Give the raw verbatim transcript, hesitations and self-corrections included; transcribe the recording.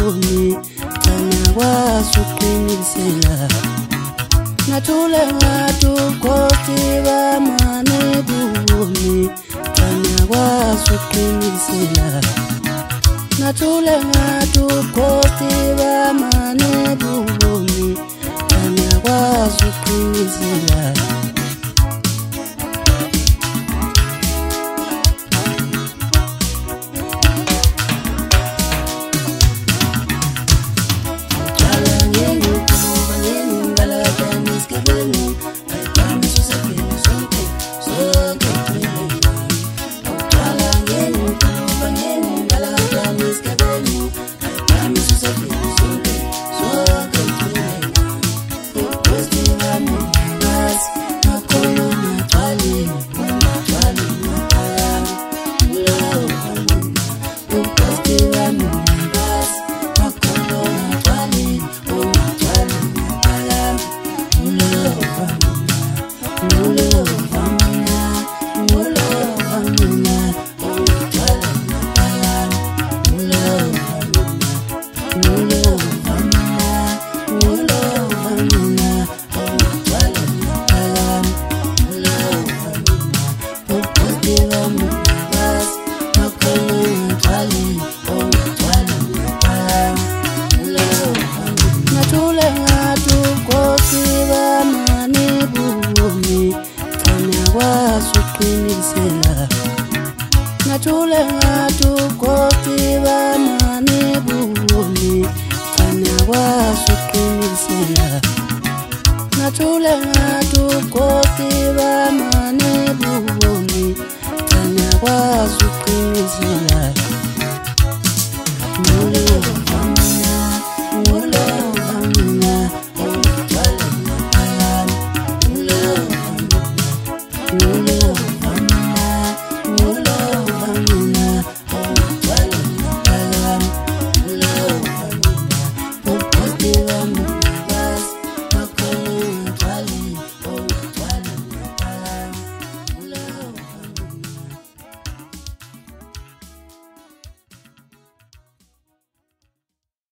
bubuni Tanya wasuqinisela Nathule ngatu kosti bamane bubuni Tanya wasuqinisela Nathule ngatu kosti bamane bubuni Tanya wasuqinisela Nathule ngatu kosti bamane bubuni Tanya wasuqinisela Nathule ngatu kosti bamane bubuni Tanya wasuqinisela